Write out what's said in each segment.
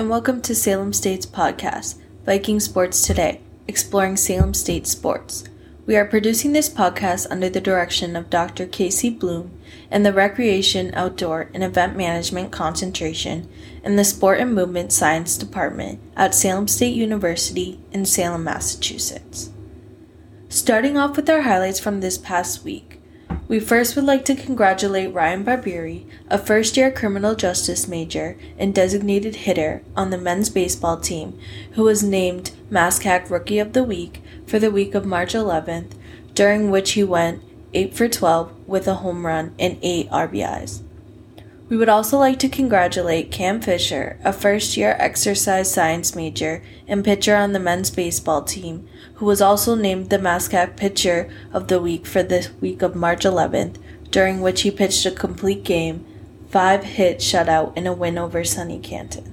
and welcome to Salem State's podcast, Viking Sports Today, exploring Salem State sports. We are producing this podcast under the direction of Dr. Casey Bloom and the Recreation, Outdoor, and Event Management concentration in the Sport and Movement Science Department at Salem State University in Salem, Massachusetts. Starting off with our highlights from this past week, we first would like to congratulate Ryan Barbieri, a first-year criminal justice major and designated hitter on the men's baseball team, who was named MASCAC Rookie of the Week for the week of March 11th, during which he went 8 for 12 with a home run and 8 RBIs. We would also like to congratulate Cam Fisher, a first-year exercise science major and pitcher on the men's baseball team, who was also named the MASCAC Pitcher of the Week for the week of March 11th, during which he pitched a complete game, 5-hit shutout, in a win over Sunny Canton.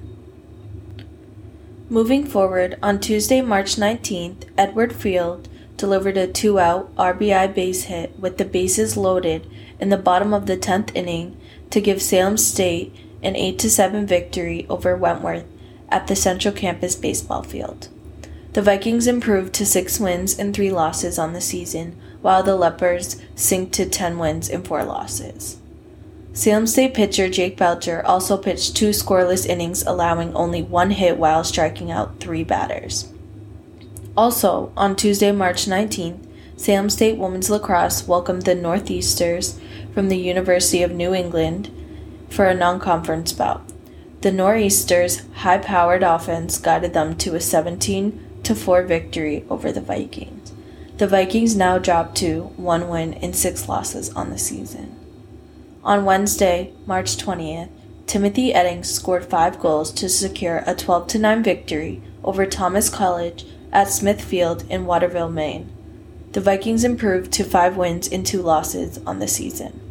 Moving forward, on Tuesday, March 19th, Edward Field delivered a 2-out RBI base hit with the bases loaded in the bottom of the 10th inning to give Salem State an 8-7 victory over Wentworth at the Central Campus baseball field. The Vikings improved to 6 wins and 3 losses on the season, while the Leopards sank to 10 wins and 4 losses. Salem State pitcher Jake Belcher also pitched 2 scoreless innings, allowing only 1 hit while striking out 3 batters. Also, on Tuesday, March 19th, Salem State women's lacrosse welcomed the Northeasters from the University of New England for a non-conference bout. The Nor'easters' high-powered offense guided them to a 17-4 victory over the Vikings. The Vikings now drop to 1 win and 6 losses on the season. On Wednesday, March 20th, Timothy Eddings scored 5 goals to secure a 12-9 victory over Thomas College at Smith Field in Waterville, Maine. The Vikings improved to 5 wins and 2 losses on the season.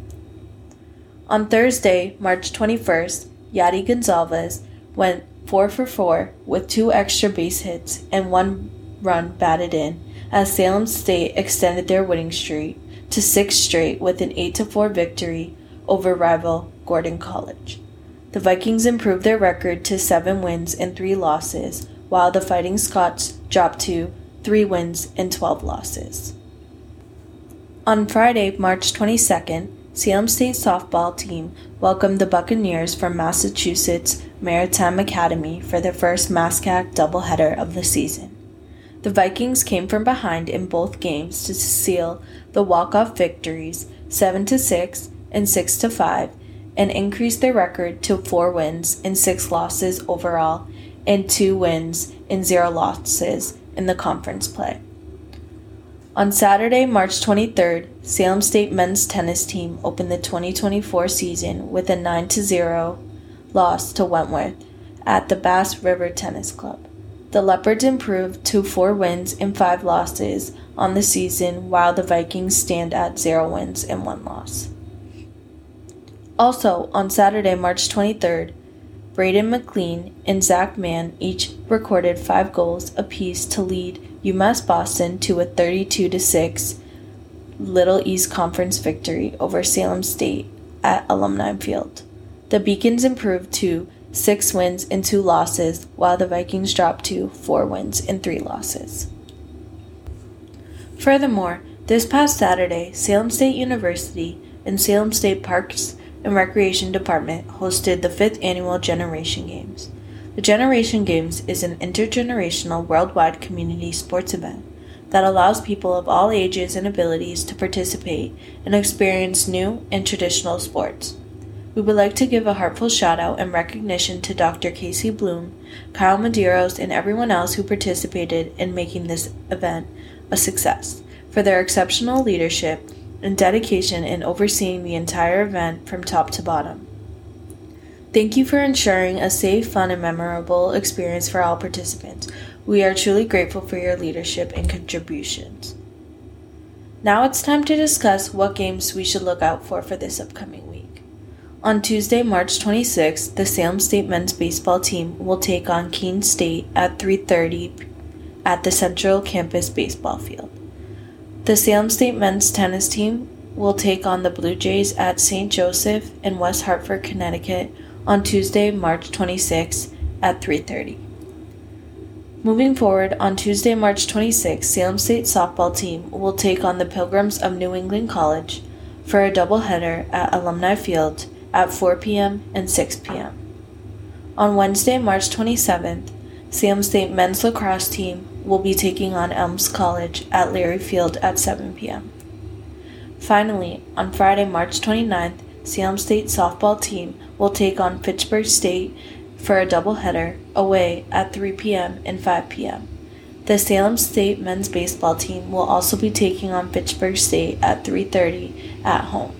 On Thursday, March 21st, Yadi Gonzalez went 4 for 4 with 2 extra base hits and 1 run batted in as Salem State extended their winning streak to 6 straight with an 8-4 victory over rival Gordon College. The Vikings improved their record to 7 wins and 3 losses, while the Fighting Scots dropped to 3 wins and 12 losses. On Friday, March 22nd, Salem State softball team welcomed the Buccaneers from Massachusetts Maritime Academy for their first MASCAC doubleheader of the season. The Vikings came from behind in both games to seal the walk-off victories 7-6 and 6-5 and increased their record to 4 wins and 6 losses overall and 2 wins and 0 losses in the conference play. On Saturday, March 23rd, Salem State men's tennis team opened the 2024 season with a 9-0 loss to Wentworth at the Bass River Tennis Club. The Leopards improved to 4 wins and 5 losses on the season, while the Vikings stand at 0 wins and 1 loss. Also, on Saturday, March 23rd, Braden McLean and Zach Mann each recorded 5 goals apiece to lead UMass Boston to a 32-6 Little East Conference victory over Salem State at Alumni Field. The Beacons improved to 6 wins and 2 losses, while the Vikings dropped to 4 wins and 3 losses. Furthermore, this past Saturday, Salem State University and Salem State Parks and Recreation Department hosted the 5th annual Generation Games. The Generation Games is an intergenerational worldwide community sports event that allows people of all ages and abilities to participate and experience new and traditional sports. We would like to give a heartfelt shout out and recognition to Dr. Casey Bloom, Kyle Medeiros, and everyone else who participated in making this event a success for their exceptional leadership and dedication in overseeing the entire event from top to bottom. Thank you for ensuring a safe, fun, and memorable experience for all participants. We are truly grateful for your leadership and contributions. Now it's time to discuss what games we should look out for this upcoming week. On Tuesday, March 26th, the Salem State men's baseball team will take on Keene State at 3:30 at the Central Campus baseball field. The Salem State men's tennis team will take on the Blue Jays at St. Joseph in West Hartford, Connecticut on Tuesday, March 26th at 3:30. Moving forward, on Tuesday, March 26, Salem State softball team will take on the Pilgrims of New England College for a doubleheader at Alumni Field at 4 p.m. and 6 p.m. On Wednesday, March 27th, Salem State men's lacrosse team will be taking on Elms College at Leary Field at 7 p.m. Finally, on Friday, March 29th, Salem State softball team will take on Fitchburg State for a doubleheader away at 3 p.m. and 5 p.m. The Salem State men's baseball team will also be taking on Fitchburg State at 3:30 at home.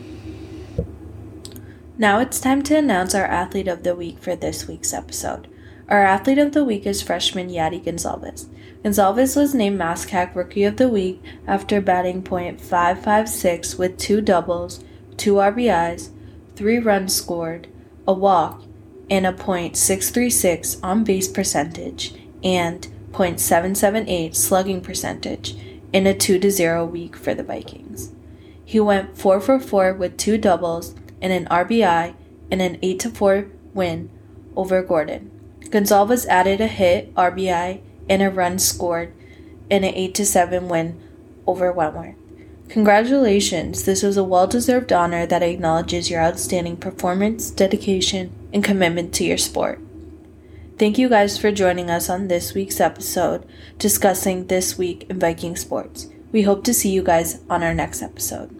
Now it's time to announce our Athlete of the Week for this week's episode. Our Athlete of the Week is freshman Yadi Gonzalez. Gonzalez was named MASCAC Rookie of the Week after batting .556 with 2 doubles, 2 RBIs, 3 runs scored, a walk, and a .636 on-base percentage and .778 slugging percentage in a 2-0 week for the Vikings. He went 4 for 4 with 2 doubles and an RBI in an 8-4 win over Gordon. Gonzalez added a hit, RBI, and a run scored in an 8-7 win over Wentworth. Congratulations, this was a well-deserved honor that acknowledges your outstanding performance, dedication, and commitment to your sport. Thank you guys for joining us on this week's episode discussing this week in Viking sports. We hope to see you guys on our next episode.